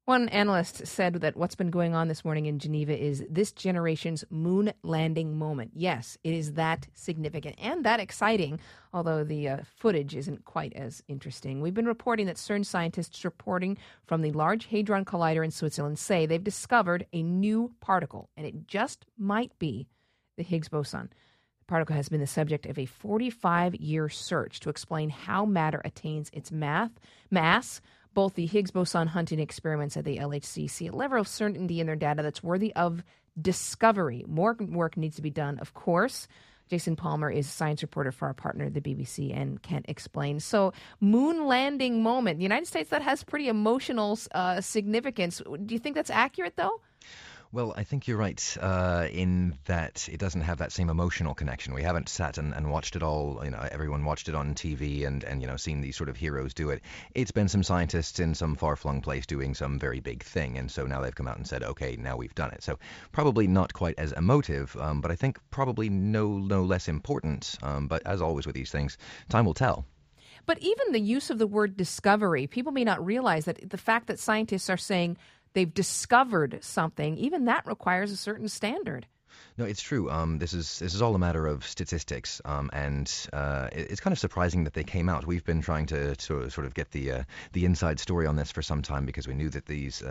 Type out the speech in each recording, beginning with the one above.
One analyst said that what's been going on this morning in Geneva is this generation's moon landing moment. Yes, it is that significant and that exciting, although the footage isn't quite as interesting. We've been reporting that CERN scientists reporting from the Large Hadron Collider in Switzerland say they've discovered a new particle, and it just might be the Higgs boson. The particle has been the subject of a 45-year search to explain how matter attains its mass. Both the Higgs boson hunting experiments at the LHC see a level of certainty in their data that's worthy of discovery. More work needs to be done, of course. Jason Palmer is a science reporter for our partner, the BBC, and can explain. So, moon landing moment. The United States, that has pretty emotional significance. Do you think that's accurate, though? Well, I think you're right in that it doesn't have that same emotional connection. We haven't sat and watched it all. Everyone watched it on TV and seen these sort of heroes do it. It's been some scientists in some far-flung place doing some very big thing, and so now they've come out and said, okay, now we've done it. So probably not quite as emotive, but I think probably no less important. But as always with these things, time will tell. But even the use of the word discovery, people may not realize that the fact that scientists are saying they've discovered something, even that requires a certain standard. No, it's true. This is all a matter of statistics, and it's kind of surprising that they came out. We've been trying to sort of get the inside story on this for some time because we knew that these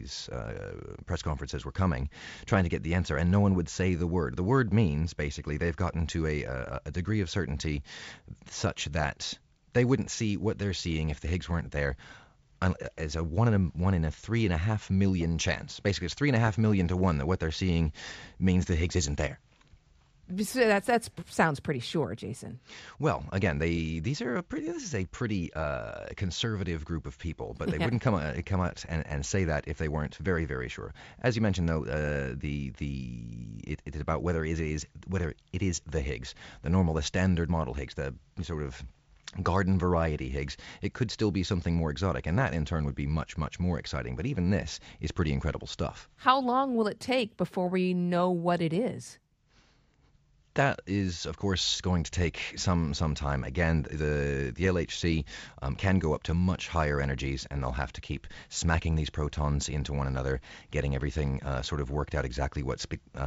press conferences were coming, trying to get the answer, and no one would say the word. The word means basically they've gotten to a degree of certainty such that they wouldn't see what they're seeing if the Higgs weren't there. As a one in a 3.5 million chance. Basically, it's 3.5 million to 1 that what they're seeing means the Higgs isn't there. So that sounds pretty sure, Jason. Well, again, this is a pretty conservative group of people, but they wouldn't come out and say that if they weren't very, very sure. As you mentioned, though, it is about whether it is the Higgs, the standard model Higgs, the sort of garden variety Higgs. It could still be something more exotic, and that in turn would be much, much more exciting. But even this is pretty incredible stuff. How long will it take before we know what it is? That is, of course, going to take some time. Again, the LHC can go up to much higher energies, and they'll have to keep smacking these protons into one another, getting everything sort of worked out exactly what's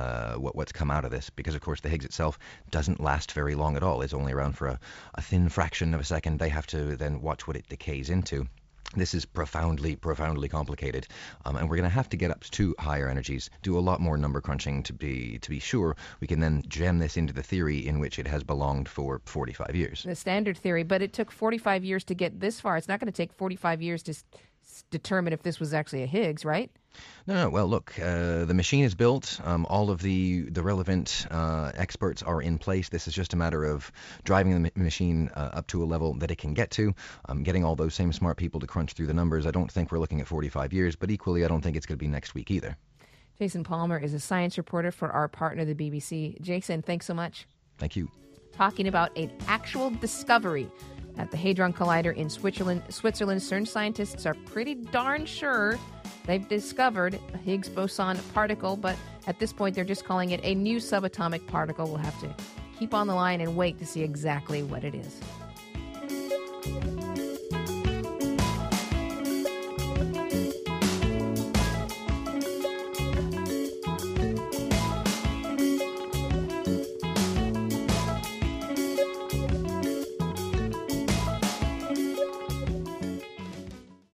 come out of this. Because, of course, the Higgs itself doesn't last very long at all. It's only around for a thin fraction of a second. They have to then watch what it decays into. This is profoundly complicated, and we're going to have to get up to higher energies, do a lot more number crunching to be sure we can then jam this into the theory in which it has belonged for 45 years. The standard theory, but it took 45 years to get this far. It's not going to take 45 years to determine if this was actually a Higgs, right? No. Well, look, the machine is built. All of the relevant experts are in place. This is just a matter of driving the machine up to a level that it can get to, getting all those same smart people to crunch through the numbers. I don't think we're looking at 45 years, but equally, I don't think it's going to be next week either. Jason Palmer is a science reporter for our partner, the BBC. Jason, thanks so much. Thank you. Talking about an actual discovery at the Hadron Collider in Switzerland. CERN scientists are pretty darn sure they've discovered a Higgs boson particle, but at this point they're just calling it a new subatomic particle. We'll have to keep on the line and wait to see exactly what it is.